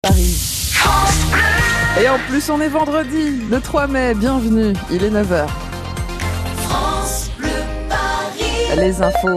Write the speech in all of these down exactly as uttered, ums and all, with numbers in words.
Paris. Et en plus, on est vendredi, le trois mai. Bienvenue, il est neuf heures. France Bleu Paris. Les infos.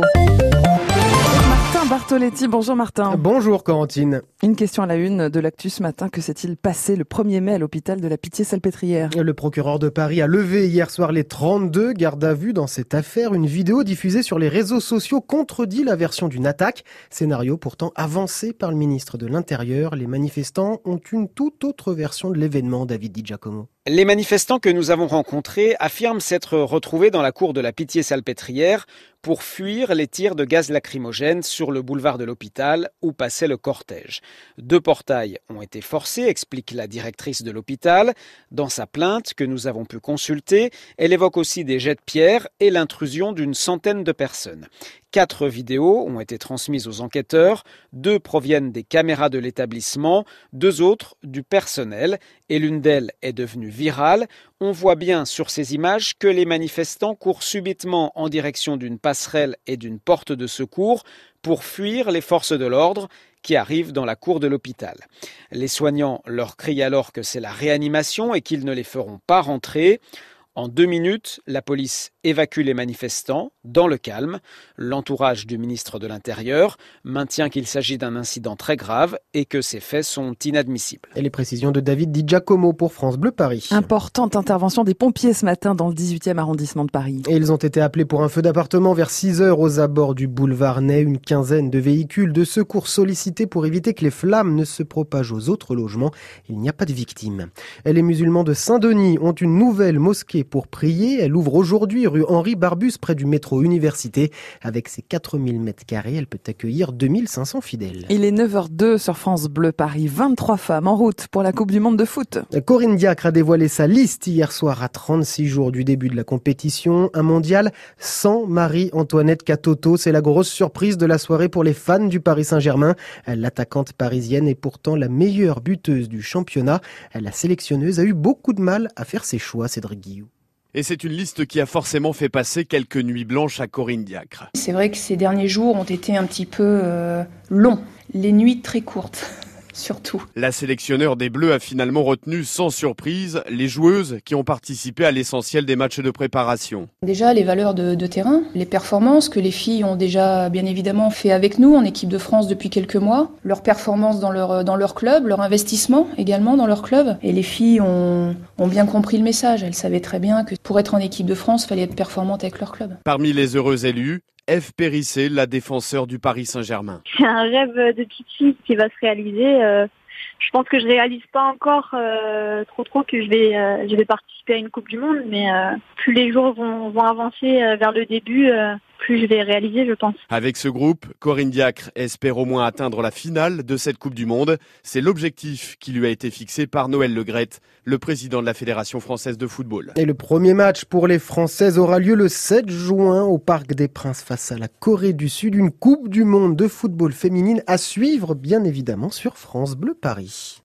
Martin Bartoletti. Bonjour Martin. Bonjour Corentine. Une question à la une de l'actu ce matin. Que s'est-il passé le premier mai à l'hôpital de la Pitié-Salpêtrière ? Le procureur de Paris a levé hier soir les trente-deux gardes à vue dans cette affaire. Une vidéo diffusée sur les réseaux sociaux contredit la version d'une attaque. Scénario pourtant avancé par le ministre de l'Intérieur. Les manifestants ont une toute autre version de l'événement, David Di Giacomo. Les manifestants que nous avons rencontrés affirment s'être retrouvés dans la cour de la Pitié-Salpêtrière pour fuir les tirs de gaz lacrymogène sur le boulevard de l'hôpital où passait le cortège. Deux portails ont été forcés, explique la directrice de l'hôpital. Dans sa plainte que nous avons pu consulter, elle évoque aussi des jets de pierre et l'intrusion d'une centaine de personnes. Quatre vidéos ont été transmises aux enquêteurs. Deux proviennent des caméras de l'établissement, deux autres du personnel. Et l'une d'elles est devenue virale. On voit bien sur ces images que les manifestants courent subitement en direction d'une passerelle et d'une porte de secours pour fuir les forces de l'ordre qui arrivent dans la cour de l'hôpital. Les soignants leur crient alors que c'est la réanimation et qu'ils ne les feront pas rentrer. En deux minutes, la police évacue les manifestants dans le calme. L'entourage du ministre de l'Intérieur maintient qu'il s'agit d'un incident très grave et que ces faits sont inadmissibles. Et les précisions de David Di Giacomo pour France Bleu Paris. Importante intervention des pompiers ce matin dans le dix-huitième arrondissement de Paris. Et ils ont été appelés pour un feu d'appartement vers six heures aux abords du boulevard Ney. Une quinzaine de véhicules de secours sollicités pour éviter que les flammes ne se propagent aux autres logements. Il n'y a pas de victimes. Et les musulmans de Saint-Denis ont une nouvelle mosquée pour prier. Elle ouvre aujourd'hui rue Henri Barbus près du métro Université. Avec ses quatre mille mètres carrés, elle peut accueillir deux mille cinq cents fidèles. Il est neuf heures deux sur France Bleu Paris. vingt-trois femmes en route pour la Coupe du Monde de foot. Corinne Diacre a dévoilé sa liste hier soir à trente-six jours du début de la compétition. Un mondial sans Marie-Antoinette Katoto. C'est la grosse surprise de la soirée pour les fans du Paris Saint-Germain. L'attaquante parisienne est pourtant la meilleure buteuse du championnat. La sélectionneuse a eu beaucoup de mal à faire ses choix, Cédric Guillou. Et c'est une liste qui a forcément fait passer quelques nuits blanches à Corinne Diacre. C'est vrai que ces derniers jours ont été un petit peu euh, longs, les nuits très courtes. Surtout. La sélectionneur des Bleus a finalement retenu sans surprise les joueuses qui ont participé à l'essentiel des matchs de préparation. Déjà les valeurs de, de terrain, les performances que les filles ont déjà bien évidemment fait avec nous en équipe de France depuis quelques mois, leurs performances dans leur, dans leur club, leur investissement également dans leur club. Et les filles ont, ont bien compris le message, elles savaient très bien que pour être en équipe de France, il fallait être performante avec leur club. Parmi les heureux élus, Eve Périssé, la défenseur du Paris Saint-Germain. C'est un rêve de petite fille qui va se réaliser. Euh, je pense que je réalise pas encore euh, trop trop que je vais euh, je vais participer à une Coupe du Monde, mais euh, plus les jours vont, vont avancer euh, vers le début, euh, plus je vais réaliser, je pense. Avec ce groupe, Corinne Diacre espère au moins atteindre la finale de cette Coupe du Monde. C'est l'objectif qui lui a été fixé par Noël Le Graët, le président de la Fédération française de football. Et le premier match pour les Françaises aura lieu le sept juin au Parc des Princes face à la Corée du Sud. Une Coupe du Monde de football féminine à suivre bien évidemment sur France Bleu Paris.